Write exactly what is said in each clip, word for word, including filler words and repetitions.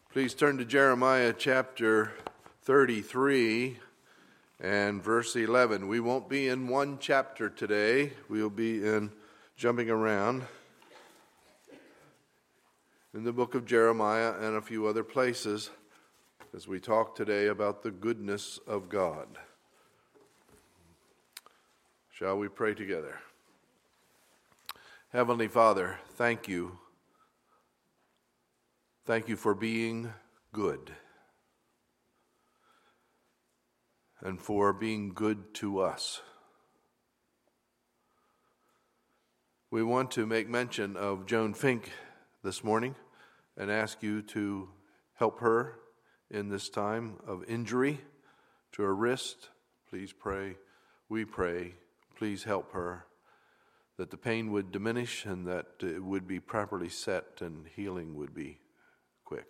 Please turn to Jeremiah chapter thirty-three and verse eleven. We won't be in one chapter today. We'll be in jumping around in the book of Jeremiah and a few other places as we talk today about the goodness of God. Shall we pray together? Heavenly Father, thank you. Thank you for being good and for being good to us. We want to make mention of Joan Fink this morning and ask you to help her in this time of injury to her wrist. Please pray. We pray. Please help her, that the pain would diminish and that it would be properly set and healing would be quick.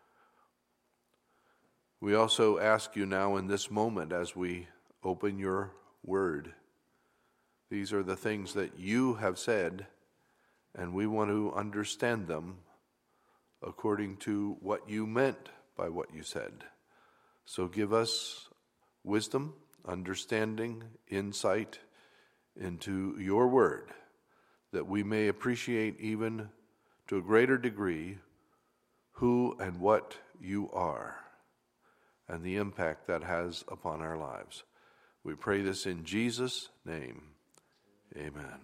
We also ask you now in this moment as we open your word, these are the things that you have said, and we want to understand them according to what you meant by what you said. So give us wisdom, understanding, insight into your word, that we may appreciate even to a greater degree who and what you are and the impact that has upon our lives. We pray this in Jesus' name. Amen.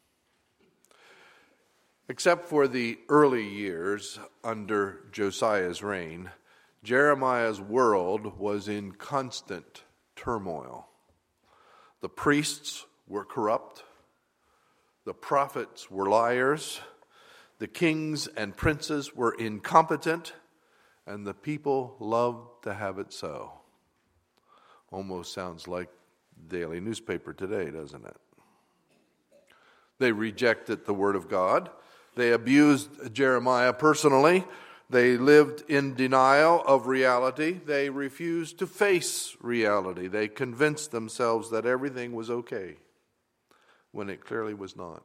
Except for the early years under Josiah's reign, Jeremiah's world was in constant turmoil. The priests were corrupt. The prophets were liars. The kings and princes were incompetent, and the people loved to have it so. Almost sounds like daily newspaper today, doesn't it? They rejected the word of God. They abused Jeremiah personally. They lived in denial of reality. They refused to face reality. They convinced themselves that everything was okay when it clearly was not.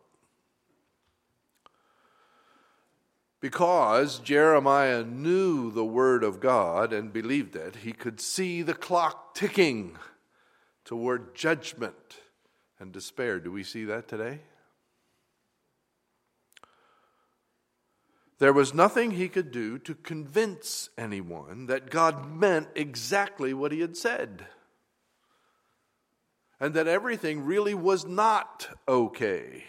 Because Jeremiah knew the word of God and believed it, he could see the clock ticking toward judgment and despair. Do we see that today? There was nothing he could do to convince anyone that God meant exactly what he had said, and that everything really was not okay.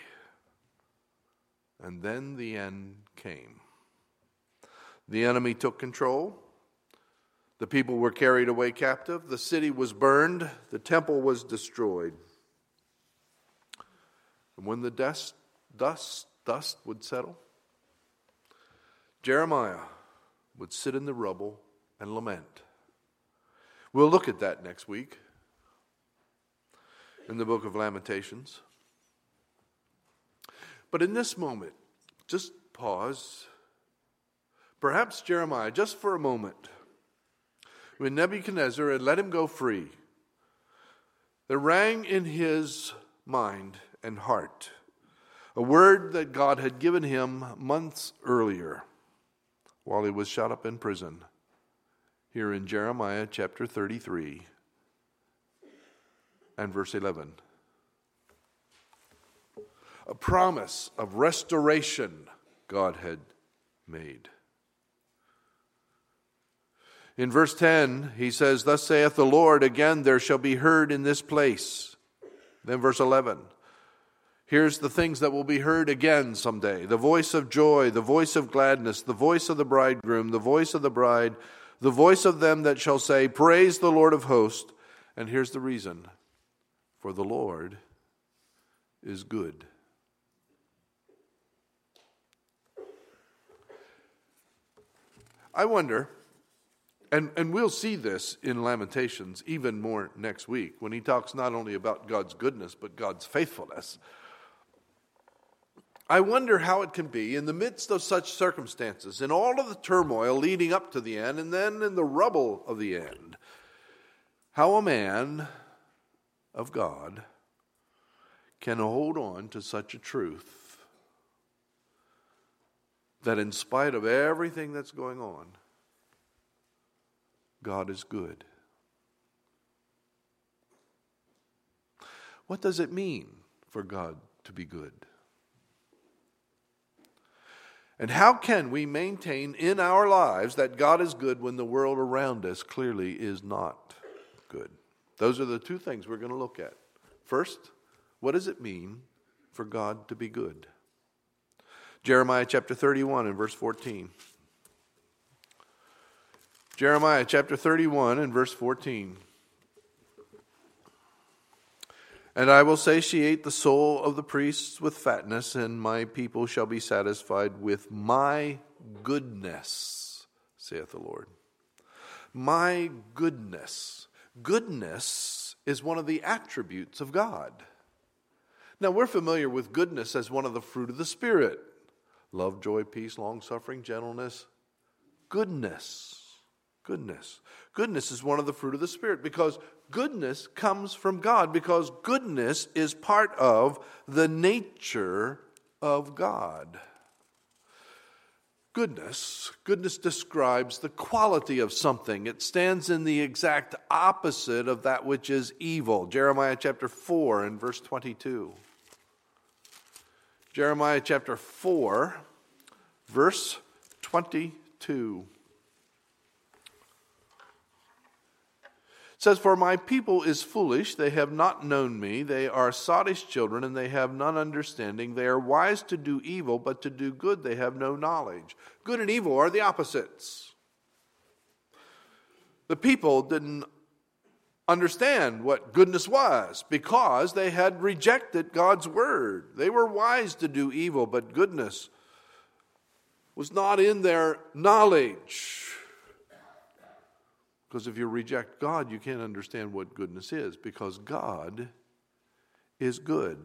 And then the end came. The enemy took control. The people were carried away captive. The city was burned. The temple was destroyed. And when the dust, dust, dust would settle, Jeremiah would sit in the rubble and lament. We'll look at that next week in the book of Lamentations. But in this moment, just pause. Perhaps Jeremiah, just for a moment, when Nebuchadnezzar had let him go free, there rang in his mind and heart a word that God had given him months earlier while he was shut up in prison, here in Jeremiah chapter thirty-three and verse eleven. A promise of restoration God had made. In verse ten, he says, "Thus saith the Lord, again there shall be heard in this place." Then verse eleven, here's the things that will be heard again someday. The voice of joy, the voice of gladness, the voice of the bridegroom, the voice of the bride, the voice of them that shall say, "Praise the Lord of hosts." And here's the reason. For the Lord is good. I wonder, and, and we'll see this in Lamentations even more next week, when he talks not only about God's goodness, but God's faithfulness. I wonder how it can be in the midst of such circumstances, in all of the turmoil leading up to the end, and then in the rubble of the end, how a man of God can hold on to such a truth that in spite of everything that's going on, God is good. What does it mean for God to be good? And how can we maintain in our lives that God is good when the world around us clearly is not good? Those are the two things we're going to look at. First, what does it mean for God to be good? Jeremiah chapter thirty-one and verse fourteen. Jeremiah chapter thirty-one and verse fourteen. And I will satiate the soul of the priests with fatness, and my people shall be satisfied with my goodness, saith the Lord. My goodness. Goodness is one of the attributes of God. Now, we're familiar with goodness as one of the fruit of the Spirit. Love, joy, peace, long-suffering, gentleness. Goodness. Goodness. Goodness is one of the fruit of the Spirit because goodness comes from God, because goodness is part of the nature of God. Goodness. Goodness describes the quality of something. It stands in the exact opposite of that which is evil. Jeremiah chapter four and verse twenty-two. Jeremiah chapter four, verse twenty-two. It says, for my people is foolish, they have not known me, they are sottish children, and they have none understanding. They are wise to do evil, but to do good they have no knowledge. Good and evil are the opposites. The people didn't understand what goodness was because they had rejected God's word. They were wise to do evil, but goodness was not in their knowledge. Because if you reject God, you can't understand what goodness is, because God is good.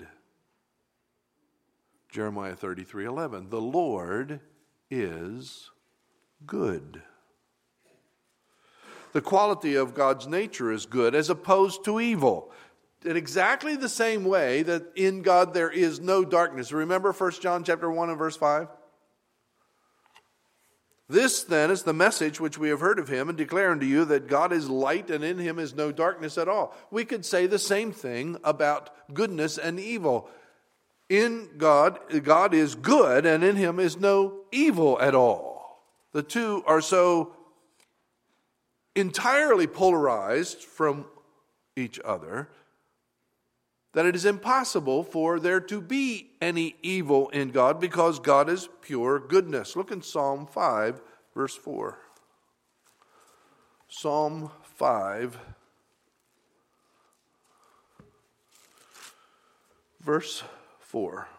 Jeremiah thirty-three eleven. The Lord is good. The quality of God's nature is good as opposed to evil. In exactly the same way that in God there is no darkness. Remember First John chapter one and verse five? This then is the message which we have heard of him and declare unto you that God is light and in him is no darkness at all. We could say the same thing about goodness and evil. In God, God is good and in him is no evil at all. The two are so entirely polarized from each other that it is impossible for there to be any evil in God because God is pure goodness. Look in Psalm five, verse four. Psalm five, verse four.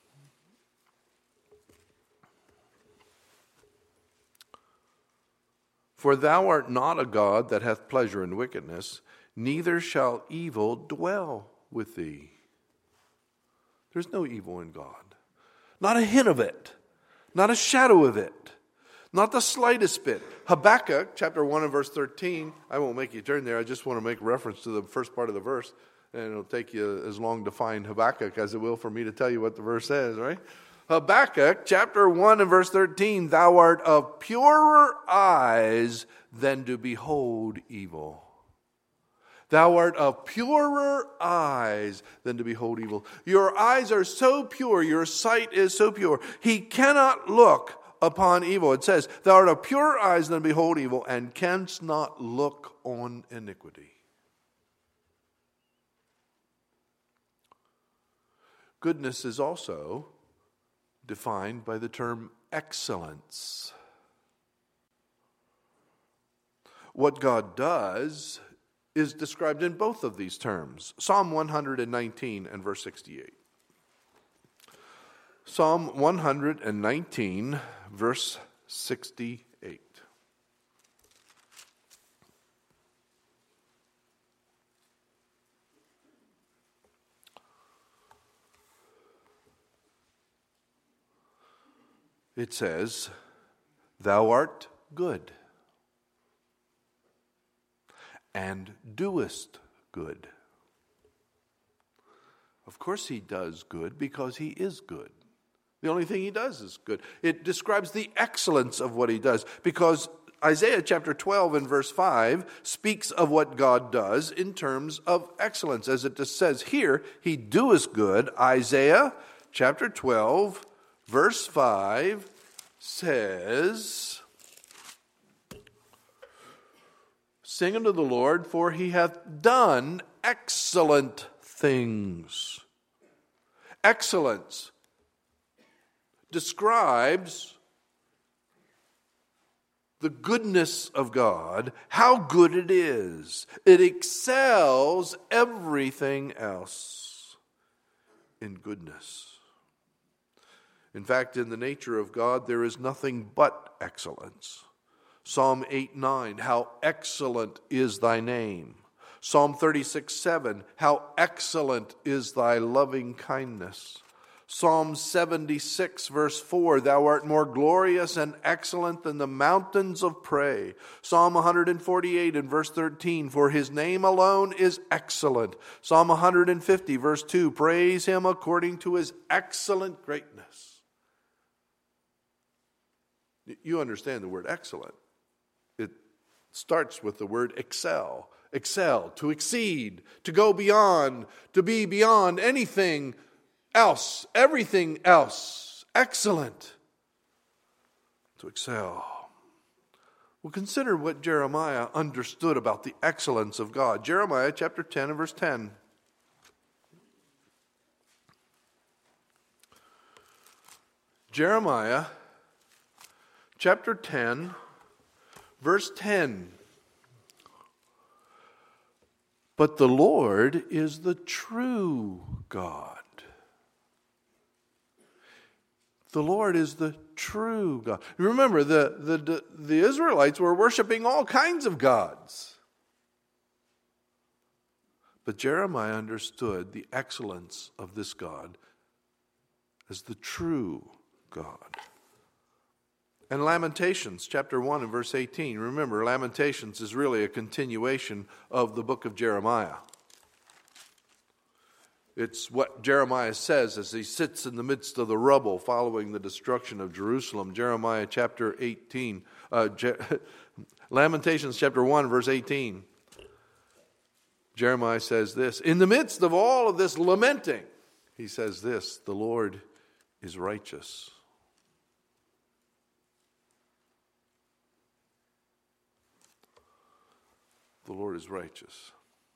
For thou art not a God that hath pleasure in wickedness, neither shall evil dwell with thee. There's no evil in God. Not a hint of it. Not a shadow of it. Not the slightest bit. Habakkuk chapter one and verse thirteen. I won't make you turn there. I just want to make reference to the first part of the verse. And it'll take you as long to find Habakkuk as it will for me to tell you what the verse says, right? Habakkuk chapter one and verse thirteen. Thou art of purer eyes than to behold evil. Thou art of purer eyes than to behold evil. Your eyes are so pure, your sight is so pure. He cannot look upon evil. It says, thou art of purer eyes than to behold evil, and canst not look on iniquity. Goodness is also defined by the term excellence. What God does is described in both of these terms. Psalm one nineteen and verse sixty-eight. Psalm one nineteen, verse sixty-eight. It says, thou art good, and doest good. Of course he does good because he is good. The only thing he does is good. It describes the excellence of what he does because Isaiah chapter twelve and verse five speaks of what God does in terms of excellence. As it just says here, he doeth good. Isaiah chapter twelve, verse five says, sing unto the Lord, for he hath done excellent things. Excellence describes the goodness of God, how good it is. It excels everything else in goodness. In fact, in the nature of God, there is nothing but excellence. Psalm eight nine, how excellent is thy name. Psalm thirty-six seven, how excellent is thy loving kindness. Psalm seventy-six verse four, thou art more glorious and excellent than the mountains of prey. Psalm one forty-eight and verse thirteen, for his name alone is excellent. Psalm one fifty verse two, praise him according to his excellent greatness. You understand the word excellent. It starts with the word excel. Excel, to exceed, to go beyond, to be beyond anything else, everything else. Excellent. To excel. Well, consider what Jeremiah understood about the excellence of God. Jeremiah chapter ten and verse ten. Jeremiah chapter ten, verse ten. But the Lord is the true God. The Lord is the true God. Remember, the, the, the Israelites were worshiping all kinds of gods. But Jeremiah understood the excellence of this God as the true God. And Lamentations chapter one and verse eighteen. Remember, Lamentations is really a continuation of the book of Jeremiah. It's what Jeremiah says as he sits in the midst of the rubble following the destruction of Jerusalem. Jeremiah chapter eighteen, uh, Je- Lamentations chapter one, verse eighteen. Jeremiah says this, in the midst of all of this lamenting, he says this, the Lord is righteous. The Lord is righteous.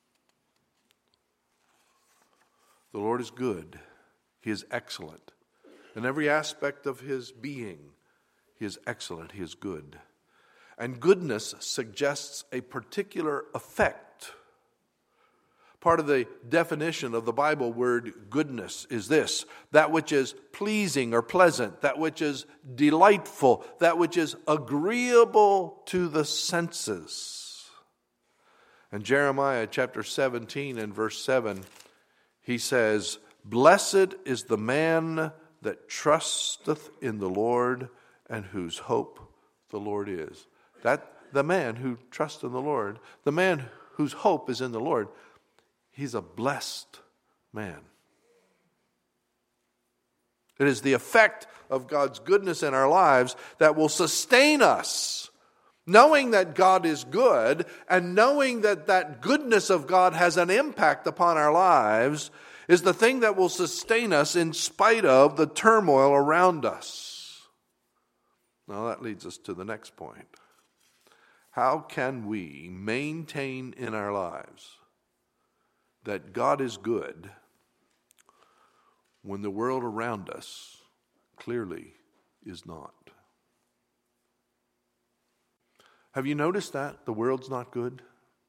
The Lord is good. He is excellent. In every aspect of his being, he is excellent. He is good. And goodness suggests a particular effect. Part of the definition of the Bible word goodness is this: that which is pleasing or pleasant, that which is delightful, that which is agreeable to the senses. And Jeremiah chapter seventeen and verse seven, he says, blessed is the man that trusteth in the Lord and whose hope the Lord is. That the man who trusts in the Lord, the man whose hope is in the Lord, he's a blessed man. It is the effect of God's goodness in our lives that will sustain us. Knowing that God is good and knowing that that goodness of God has an impact upon our lives is the thing that will sustain us in spite of the turmoil around us. Now that leads us to the next point. How can we maintain in our lives that God is good when the world around us clearly is not? Have you noticed that? The world's not good.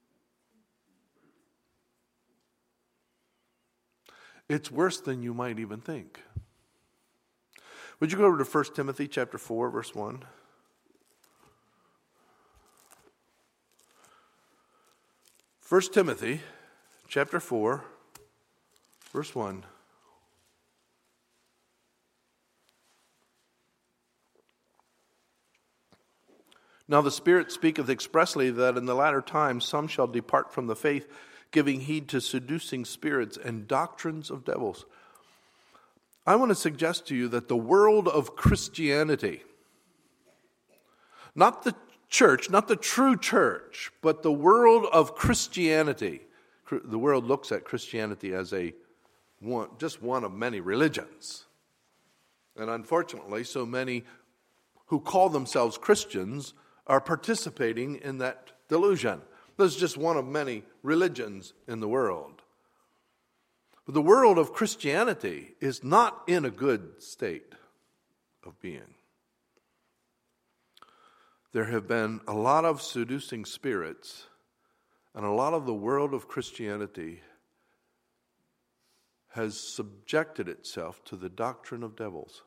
It's worse than you might even think. Would you go over to First Timothy chapter four, verse one? First Timothy chapter four, verse one. Now the Spirit speaketh expressly that in the latter times some shall depart from the faith, giving heed to seducing spirits and doctrines of devils. I want to suggest to you that the world of Christianity, not the church, not the true church, but the world of Christianity. The world looks at Christianity as a one, just one of many religions. And unfortunately, so many who call themselves Christians are participating in that delusion. There's just one of many religions in the world. But the world of Christianity is not in a good state of being. There have been a lot of seducing spirits, and a lot of the world of Christianity has subjected itself to the doctrine of devils.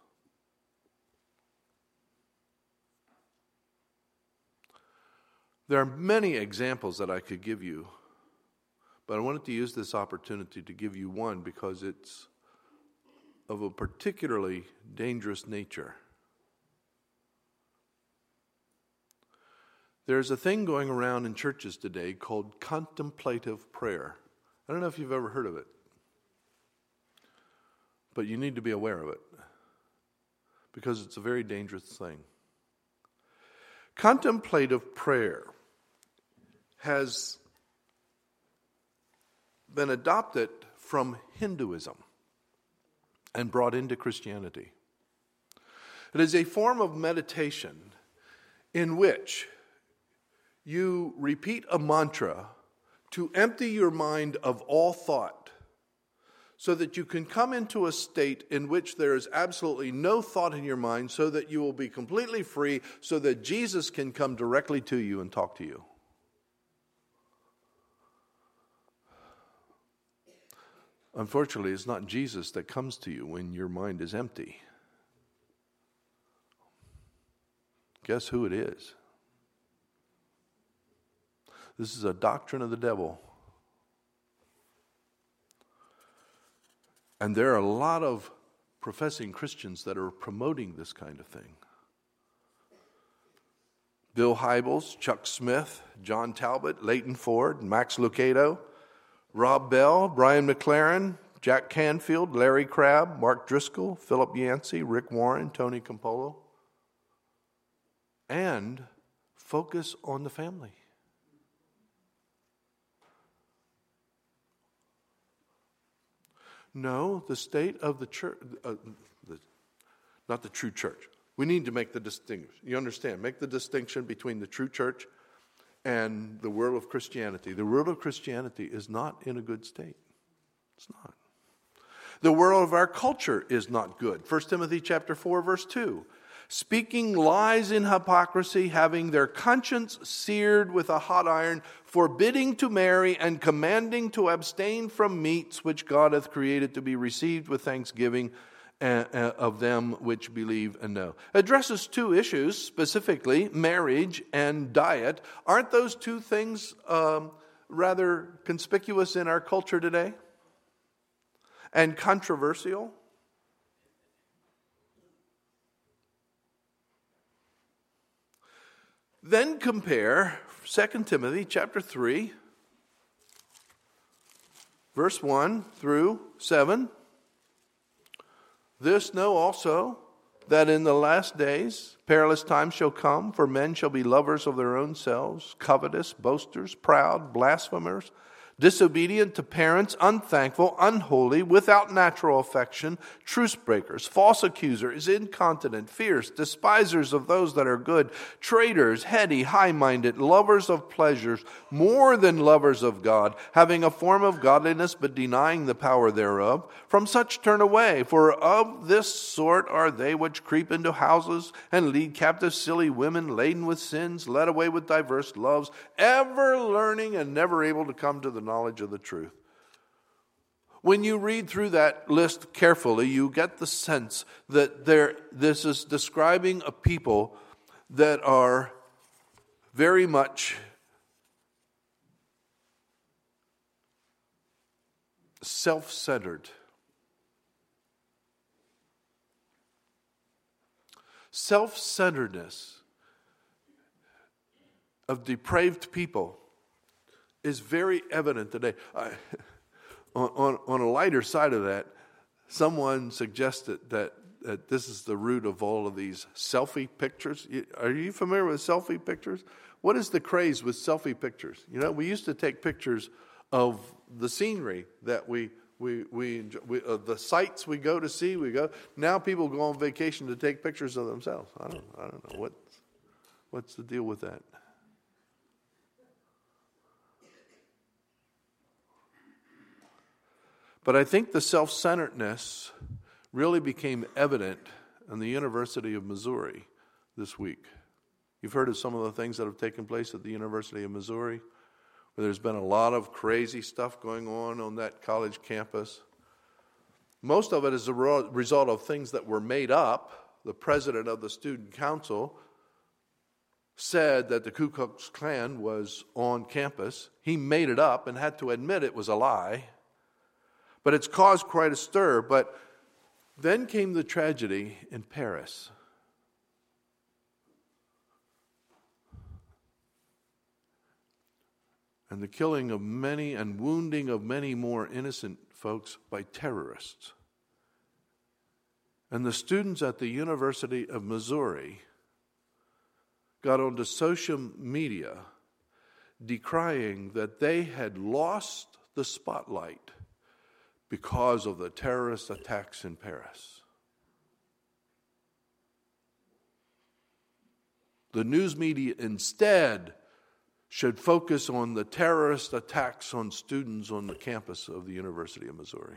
There are many examples that I could give you, but I wanted to use this opportunity to give you one because it's of a particularly dangerous nature. There's a thing going around in churches today called contemplative prayer. I don't know if you've ever heard of it, but you need to be aware of it because it's a very dangerous thing. Contemplative prayer has been adopted from Hinduism and brought into Christianity. It is a form of meditation in which you repeat a mantra to empty your mind of all thought so that you can come into a state in which there is absolutely no thought in your mind, so that you will be completely free, so that Jesus can come directly to you and talk to you. Unfortunately, it's not Jesus that comes to you when your mind is empty. Guess who it is? This is a doctrine of the devil. And there are a lot of professing Christians that are promoting this kind of thing. Bill Hybels, Chuck Smith, John Talbot, Leighton Ford, Max Lucado, Rob Bell, Brian McLaren, Jack Canfield, Larry Crabb, Mark Driscoll, Philip Yancey, Rick Warren, Tony Campolo. And focus on the family. No, the state of the church, uh, the, not the true church. We need to make the distinction. You understand? Make the distinction between the true church and the world of Christianity. The world of Christianity is not in a good state. It's not. The world of our culture is not good. First Timothy chapter four, verse two. Speaking lies in hypocrisy, having their conscience seared with a hot iron, forbidding to marry and commanding to abstain from meats which God hath created to be received with thanksgiving uh, uh, of them which believe and know. Addresses two issues, specifically marriage and diet. Aren't those two things um, rather conspicuous in our culture today? And controversial? Then compare Second Timothy chapter three, verse one through seven. This know also, that in the last days perilous times shall come, for men shall be lovers of their own selves, covetous, boasters, proud, blasphemers, disobedient to parents, unthankful, unholy, without natural affection, truce breakers, false accusers, incontinent, fierce, despisers of those that are good, traitors, heady, high-minded, lovers of pleasures, more than lovers of God, having a form of godliness but denying the power thereof. From such turn away, for of this sort are they which creep into houses and lead captive silly women laden with sins, led away with diverse loves, ever learning and never able to come to the knowledge of the truth. When you read through that list carefully, you get the sense that there, this is describing a people that are very much self-centered. Self-centeredness of depraved people is very evident today. I, on, on, on a lighter side of that, someone suggested that that this is the root of all of these selfie pictures? Are you familiar with selfie pictures? What is the craze with selfie pictures? You know, we used to take pictures of the scenery that we we we, enjoy, we uh, the sights we go to see. We go now. People go on vacation to take pictures of themselves. I don't I don't know what what's the deal with that. But I think the self-centeredness really became evident in the University of Missouri this week. You've heard of some of the things that have taken place at the University of Missouri, where there's been a lot of crazy stuff going on on that college campus. Most of it is a result of things that were made up. The president of the student council said that the Ku Klux Klan was on campus. He made it up and had to admit it was a lie. But it's caused quite a stir. But then came the tragedy in Paris. And the killing of many and wounding of many more innocent folks by terrorists. And the students at the University of Missouri got onto social media decrying that they had lost the spotlight because of the terrorist attacks in Paris. The news media instead should focus on the terrorist attacks on students on the campus of the University of Missouri.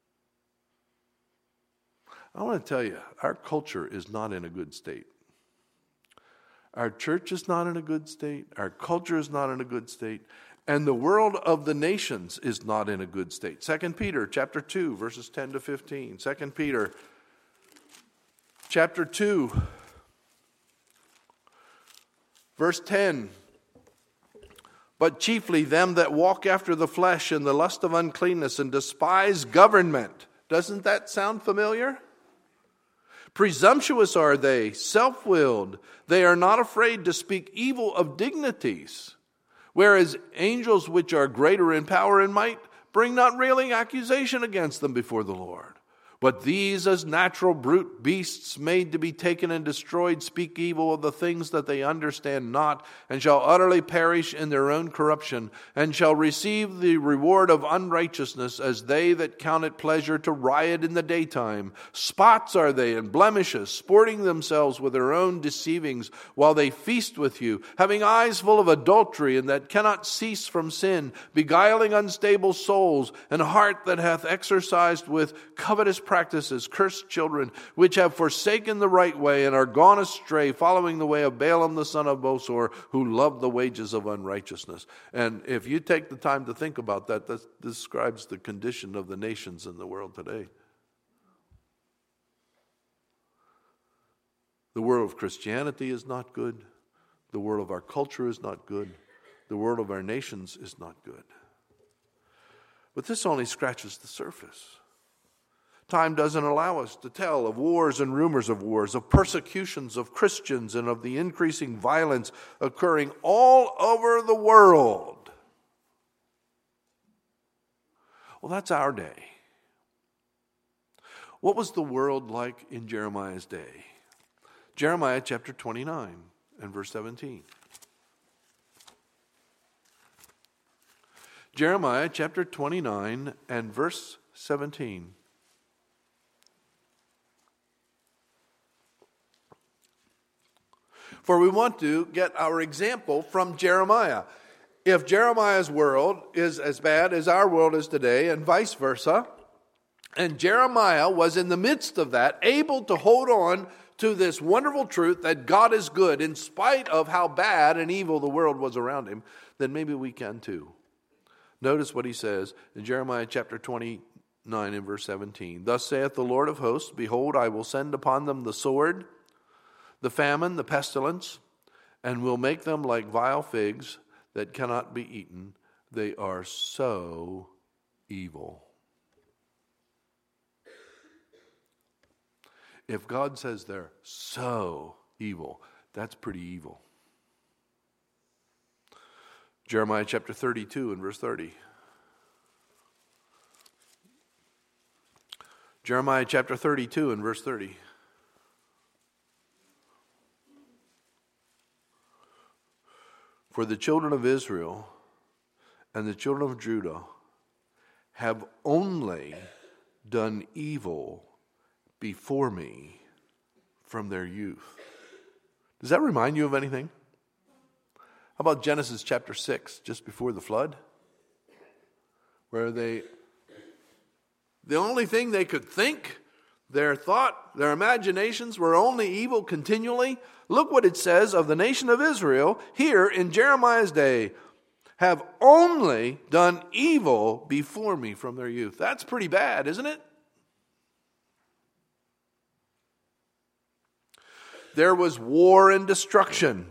I want to tell you, our culture is not in a good state. Our church is not in a good state. Our culture is not in a good state. And the world of the nations is not in a good state. Second Peter chapter two, verses ten to fifteen. Second Peter chapter two, verse ten. But chiefly them that walk after the flesh in the lust of uncleanness and despise government. Doesn't that sound familiar? Presumptuous are they, self-willed. They are not afraid to speak evil of dignities. Whereas angels which are greater in power and might bring not railing accusation against them before the Lord. But these as natural brute beasts made to be taken and destroyed speak evil of the things that they understand not, and shall utterly perish in their own corruption, and shall receive the reward of unrighteousness as they that count it pleasure to riot in the daytime. Spots are they and blemishes, sporting themselves with their own deceivings, while they feast with you, having eyes full of adultery, and that cannot cease from sin, beguiling unstable souls, and a heart that hath exercised with covetous practices, cursed children, which have forsaken the right way and are gone astray, following the way of Balaam the son of Bosor, who loved the wages of unrighteousness. And if you take the time to think about that, that describes the condition of the nations in the world today. The world of Christianity is not good. The world of our culture is not good. The world of our nations is not good. But this only scratches the surface. Time doesn't allow us to tell of wars and rumors of wars, of persecutions of Christians, and of the increasing violence occurring all over the world. Well, that's our day. What was the world like in Jeremiah's day? Jeremiah chapter twenty-nine and verse seventeen. Jeremiah chapter twenty-nine and verse seventeen. For we want to get our example from Jeremiah. If Jeremiah's world is as bad as our world is today, and vice versa, and Jeremiah was in the midst of that, able to hold on to this wonderful truth that God is good in spite of how bad and evil the world was around him, then maybe we can too. Notice what he says in Jeremiah chapter twenty-nine and verse seventeen. Thus saith the Lord of hosts, behold, I will send upon them the sword, the famine, the pestilence, and will make them like vile figs that cannot be eaten. They are so evil. If God says they're so evil, that's pretty evil. Jeremiah chapter thirty-two and verse thirty. Jeremiah chapter thirty-two and verse thirty. For the children of Israel and the children of Judah have only done evil before me from their youth. Does that remind you of anything? How about Genesis chapter six, just before the flood? Where they, the only thing they could think, their thought, their imaginations were only evil continually. Look what it says of the nation of Israel here in Jeremiah's day. Have only done evil before me from their youth. That's pretty bad, isn't it? There was war and destruction.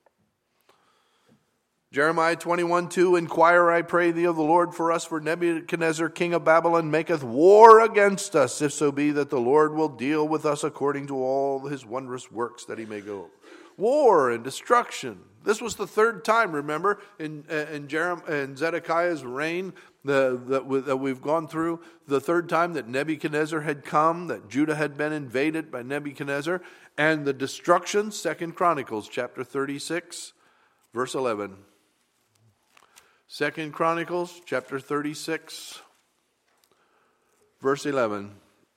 Jeremiah twenty-one two, Inquire, I pray thee, of the Lord for us, for Nebuchadnezzar king of Babylon maketh war against us, if so be that the Lord will deal with us according to all his wondrous works that he may go. War and destruction. This was the third time, remember, in in, Jerem, in Zedekiah's reign the, that, we, that we've gone through. The third time that Nebuchadnezzar had come, that Judah had been invaded by Nebuchadnezzar. And the destruction, Second Chronicles chapter thirty-six, verse eleven. Second Chronicles chapter thirty-six, verse eleven.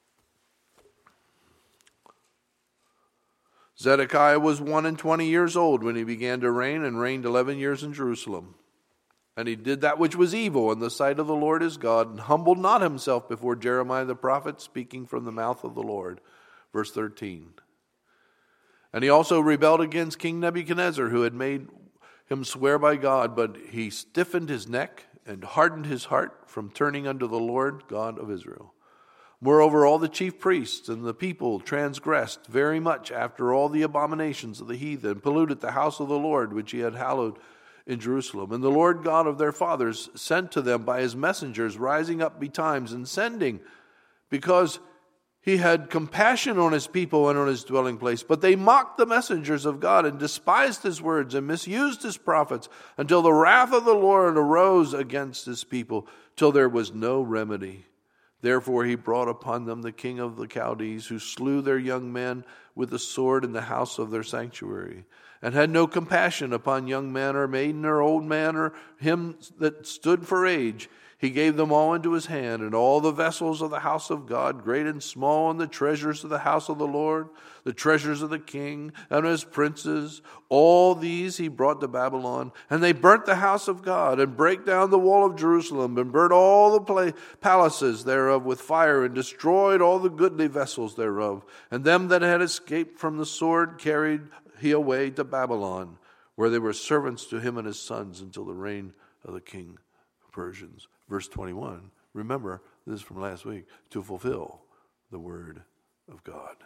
Zedekiah was one and twenty years old when he began to reign, and reigned eleven years in Jerusalem. And he did that which was evil in the sight of the Lord his God, and humbled not himself before Jeremiah the prophet, speaking from the mouth of the Lord. Verse thirteen. And he also rebelled against King Nebuchadnezzar, who had made him swear by God, but he stiffened his neck and hardened his heart from turning unto the Lord God of Israel. Moreover, all the chief priests and the people transgressed very much after all the abominations of the heathen, polluted the house of the Lord, which he had hallowed in Jerusalem. And the Lord God of their fathers sent to them by his messengers, rising up betimes and sending, because he had compassion on his people and on his dwelling place. But they mocked the messengers of God and despised his words and misused his prophets, until the wrath of the Lord arose against his people, till there was no remedy. Therefore he brought upon them the king of the Chaldees, who slew their young men with the sword in the house of their sanctuary, and had no compassion upon young man or maiden or old man or him that stood for age. He gave them all into his hand, and all the vessels of the house of God, great and small, and the treasures of the house of the Lord, the treasures of the king and his princes. All these he brought to Babylon, and they burnt the house of God, and brake down the wall of Jerusalem, and burnt all the pla- palaces thereof with fire, and destroyed all the goodly vessels thereof. And them that had escaped from the sword carried he away to Babylon, where they were servants to him and his sons until the reign of the king of Persians. Verse twenty-one, remember, this is from last week, to fulfill the word of God.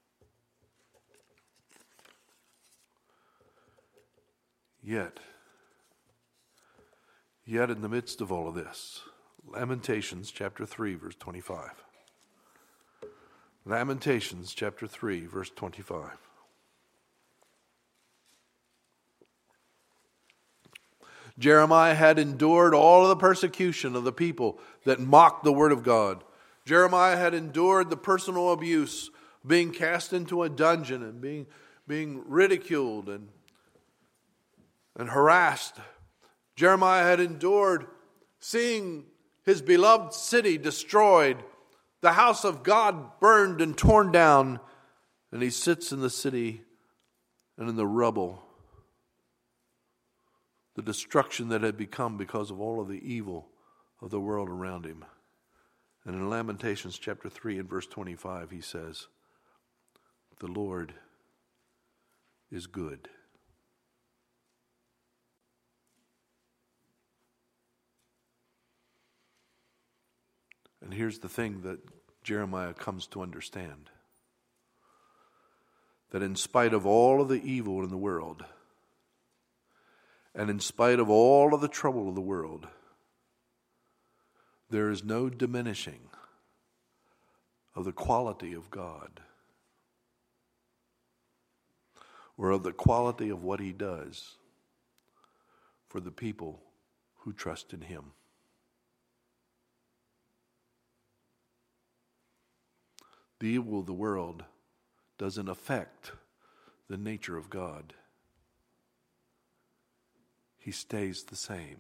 Yet, yet in the midst of all of this, Lamentations chapter three, verse twenty-five. Lamentations chapter three, verse twenty-five. Jeremiah had endured all of the persecution of the people that mocked the word of God. Jeremiah had endured the personal abuse, being cast into a dungeon and being, being ridiculed and, and harassed. Jeremiah had endured seeing his beloved city destroyed, the house of God burned and torn down, and he sits in the city and in the rubble. The destruction that had become because of all of the evil of the world around him. And in Lamentations chapter three and verse twenty-five, he says, the Lord is good. And here's the thing that Jeremiah comes to understand. That in spite of all of the evil in the world, and in spite of all of the trouble of the world, there is no diminishing of the quality of God or of the quality of what he does for the people who trust in him. The evil of the world doesn't affect the nature of God. He stays the same.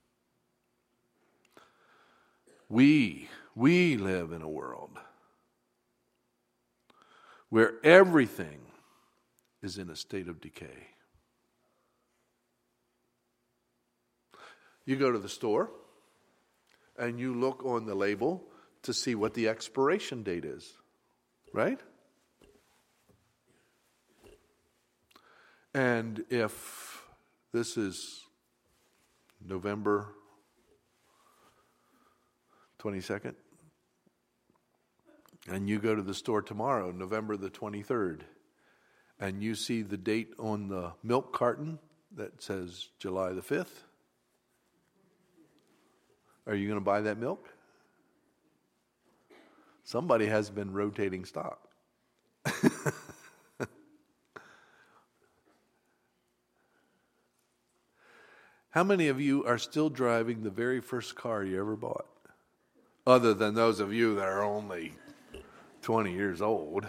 We, we live in a world where everything is in a state of decay. You go to the store and you look on the label to see what the expiration date is, right? And if this is November twenty-second, and you go to the store tomorrow, November the twenty-third, and you see the date on the milk carton that says July the fifth, are you going to buy that milk? Somebody has been rotating stock. How many of you are still driving the very first car you ever bought? Other than those of you that are only twenty years old.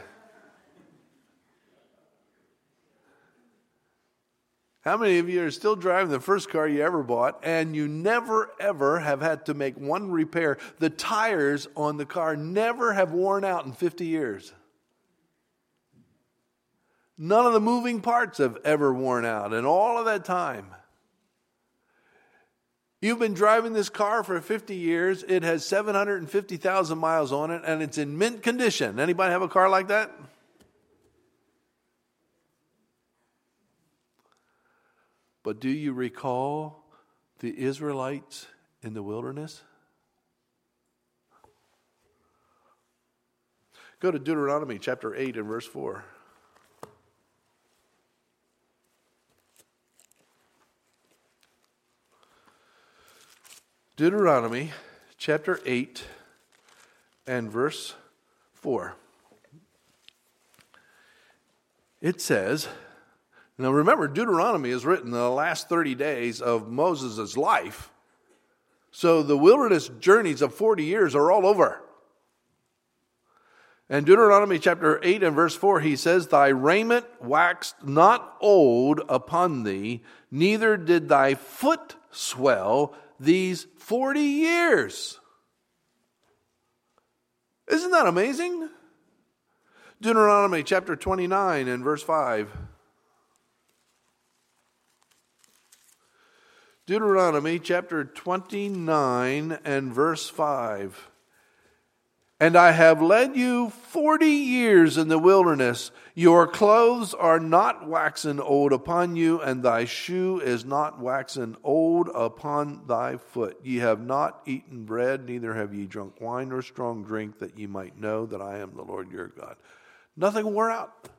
How many of you are still driving the first car you ever bought and you never ever have had to make one repair? The tires on the car never have worn out in fifty years. None of the moving parts have ever worn out in all of that time. You've been driving this car for fifty years. It has seven hundred fifty thousand miles on it, and it's in mint condition. Anybody have a car like that? But do you recall the Israelites in the wilderness? Go to Deuteronomy chapter eight and verse four. Deuteronomy chapter eight and verse four. It says, now remember, Deuteronomy is written in the last thirty days of Moses' life. So the wilderness journeys of forty years are all over. And Deuteronomy chapter eight and verse four, he says, thy raiment waxed not old upon thee, neither did thy foot swell these forty years. Isn't that amazing? Deuteronomy chapter twenty-nine and verse five. Deuteronomy chapter twenty-nine and verse five. And I have led you forty years in the wilderness. Your clothes are not waxen old upon you, and thy shoe is not waxen old upon thy foot. Ye have not eaten bread, neither have ye drunk wine or strong drink, that ye might know that I am the Lord your God. Nothing wore out.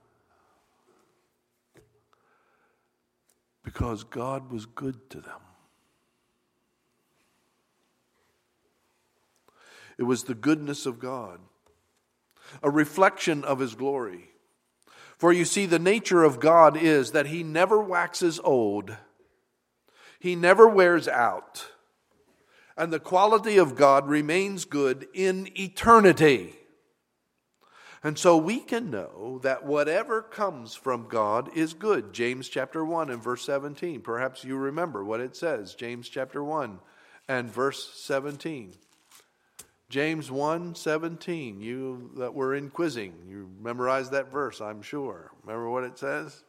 Because God was good to them. It was the goodness of God, a reflection of His glory. For you see, the nature of God is that He never waxes old. He never wears out. And the quality of God remains good in eternity. And so we can know that whatever comes from God is good. James chapter one and verse seventeen. Perhaps you remember what it says. James chapter one and verse seventeen. James one seventeen, you that were in quizzing, you memorized that verse, I'm sure. Remember what it says?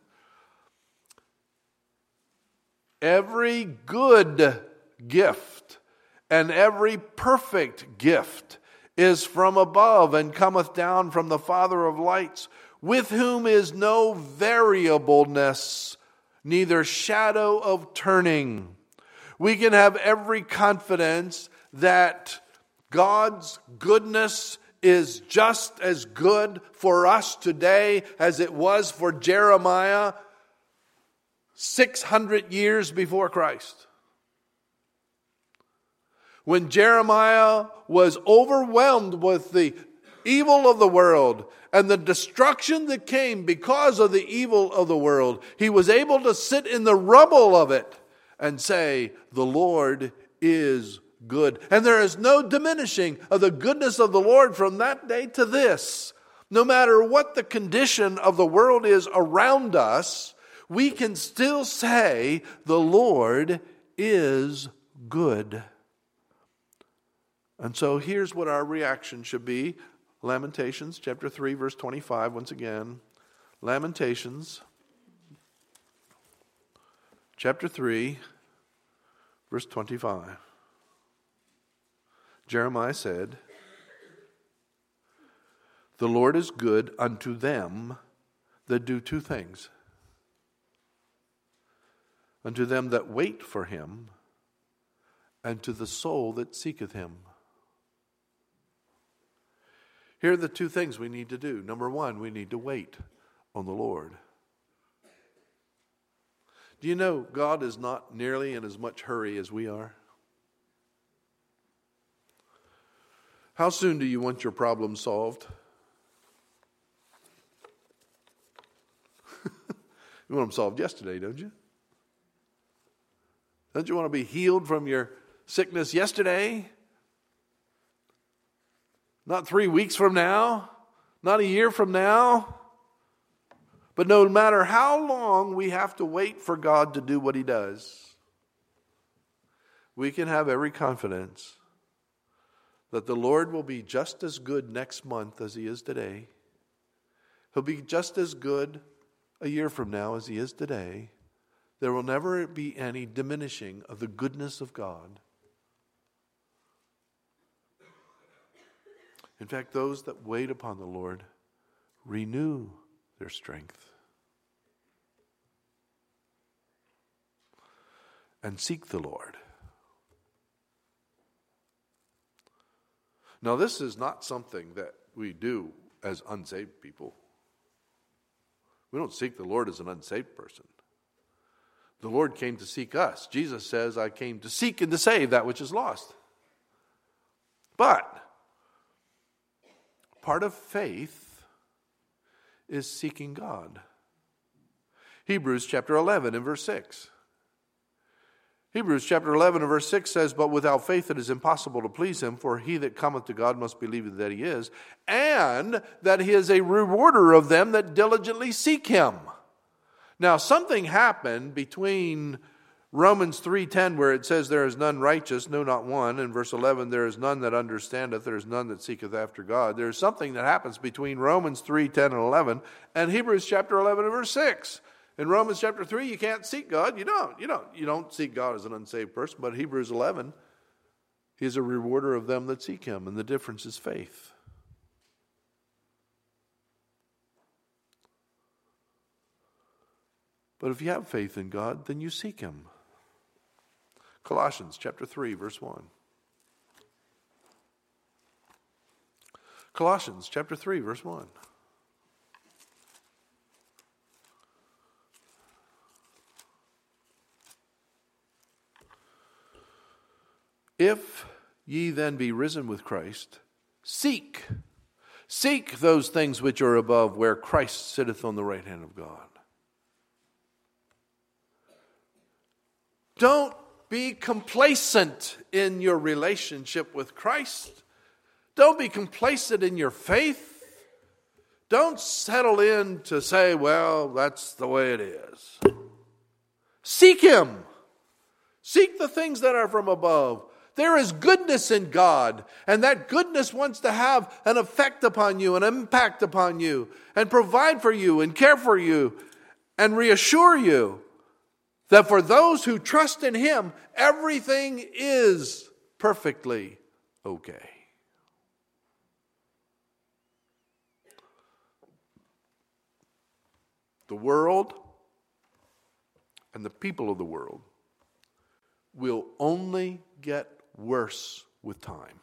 Every good gift and every perfect gift is from above and cometh down from the Father of lights, with whom is no variableness, neither shadow of turning. We can have every confidence that God's goodness is just as good for us today as it was for Jeremiah six hundred years before Christ. When Jeremiah was overwhelmed with the evil of the world and the destruction that came because of the evil of the world, he was able to sit in the rubble of it and say, the Lord is good. And there is no diminishing of the goodness of the Lord from that day to this. No matter what the condition of the world is around us, we can still say the Lord is good. And so here's what our reaction should be. Lamentations chapter three, verse twenty-five, once again. Lamentations chapter three, verse twenty-five. Jeremiah said, the Lord is good unto them that do two things. Unto them that wait for him, and to the soul that seeketh him. Here are the two things we need to do. Number one, we need to wait on the Lord. Do you know God is not nearly in as much hurry as we are? How soon do you want your problem solved? You want them solved yesterday, don't you? Don't you want to be healed from your sickness yesterday? Not three weeks from now? Not a year from now? But no matter how long we have to wait for God to do what he does, we can have every confidence that the Lord will be just as good next month as he is today. He'll be just as good a year from now as he is today. There will never be any diminishing of the goodness of God. In fact, those that wait upon the Lord renew their strength and seek the Lord. Now, this is not something that we do as unsaved people. We don't seek the Lord as an unsaved person. The Lord came to seek us. Jesus says, I came to seek and to save that which is lost. But part of faith is seeking God. Hebrews chapter eleven and verse six. Hebrews chapter eleven and verse six says, but without faith it is impossible to please him, for he that cometh to God must believe that he is, and that he is a rewarder of them that diligently seek him. Now, something happened between Romans three ten, where it says, there is none righteous, no, not one. And verse eleven, there is none that understandeth, there is none that seeketh after God. There's something that happens between Romans three ten and eleven and Hebrews chapter eleven and verse six. In Romans chapter three, you can't seek God. You don't. You don't. You don't seek God as an unsaved person. But Hebrews eleven, he is a rewarder of them that seek him. And the difference is faith. But if you have faith in God, then you seek him. Colossians chapter three, verse one. Colossians chapter three, verse one. If ye then be risen with Christ, seek, seek those things which are above, where Christ sitteth on the right hand of God. Don't be complacent in your relationship with Christ. Don't be complacent in your faith. Don't settle in to say, well, that's the way it is. Seek him. Seek the things that are from above. There is goodness in God, and that goodness wants to have an effect upon you, an impact upon you, and provide for you, and care for you, and reassure you that for those who trust in him, everything is perfectly okay. The world and the people of the world will only get worse with time.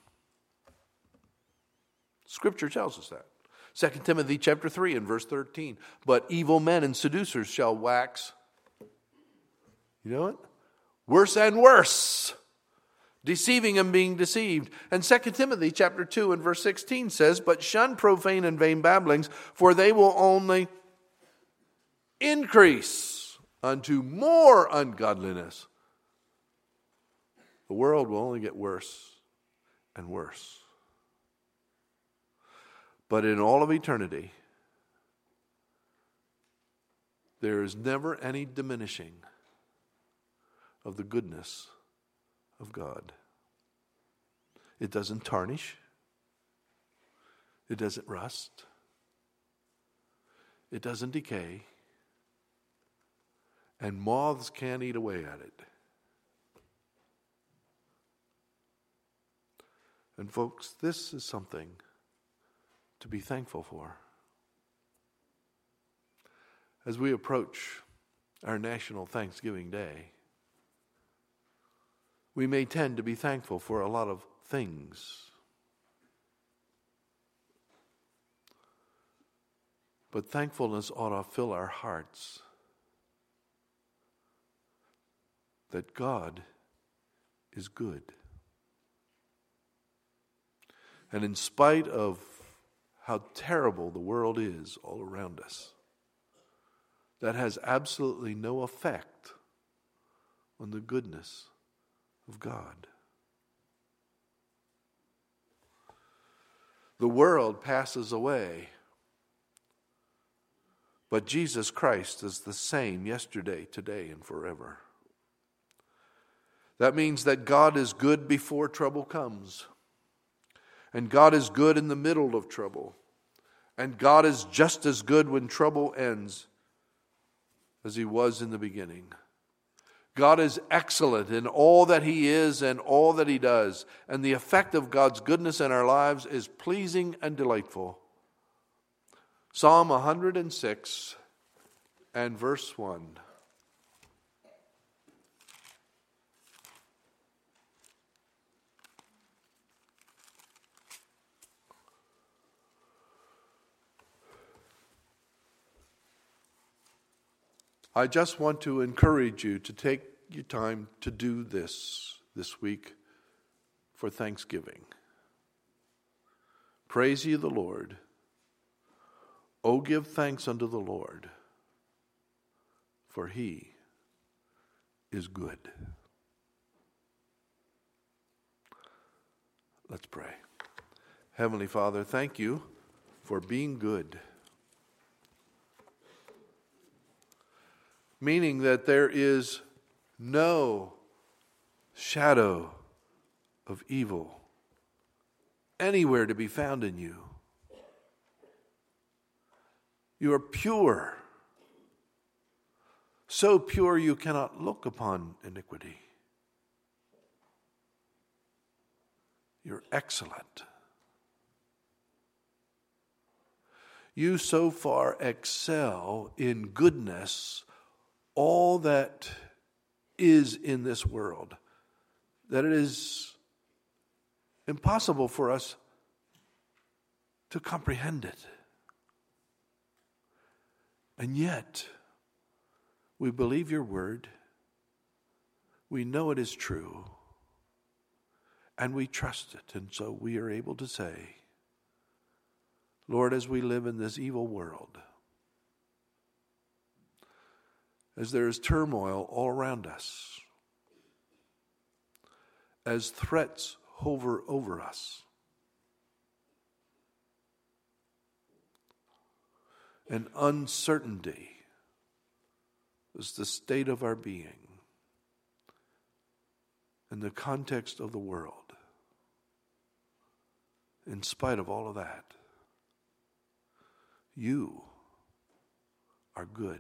Scripture tells us that. Second Timothy chapter three and verse thirteen. But evil men and seducers shall wax, you know what? Worse and worse, deceiving and being deceived. And Second Timothy chapter two and verse sixteen says, but shun profane and vain babblings, for they will only increase unto more ungodliness. The world will only get worse and worse. But in all of eternity, there is never any diminishing of the goodness of God. It doesn't tarnish. It doesn't rust. It doesn't decay. And moths can't eat away at it. And folks, this is something to be thankful for. As we approach our National Thanksgiving Day, we may tend to be thankful for a lot of things. But thankfulness ought to fill our hearts that God is good. And in spite of how terrible the world is all around us, that has absolutely no effect on the goodness of God. The world passes away, but Jesus Christ is the same yesterday, today, and forever. That means that God is good before trouble comes. And God is good in the middle of trouble. And God is just as good when trouble ends as He was in the beginning. God is excellent in all that He is and all that He does. And the effect of God's goodness in our lives is pleasing and delightful. Psalm one hundred six and verse one. I just want to encourage you to take your time to do this this week for Thanksgiving. Praise ye the Lord. O give thanks unto the Lord, for He is good. Let's pray. Heavenly Father, thank you for being good. Meaning that there is no shadow of evil anywhere to be found in you. You are pure, so pure you cannot look upon iniquity. You're excellent. You so far excel in goodness all that is in this world, that it is impossible for us to comprehend it. And yet, we believe your word, we know it is true, and we trust it. And so we are able to say, Lord, as we live in this evil world, as there is turmoil all around us, as threats hover over us, and uncertainty is the state of our being in the context of the world. In spite of all of that, you are good.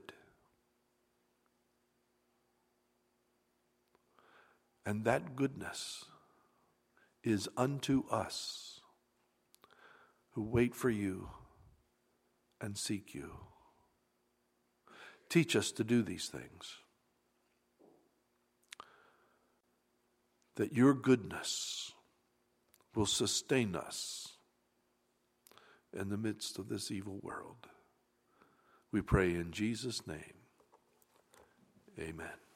And that goodness is unto us who wait for you and seek you. Teach us to do these things, that your goodness will sustain us in the midst of this evil world. We pray in Jesus' name. Amen.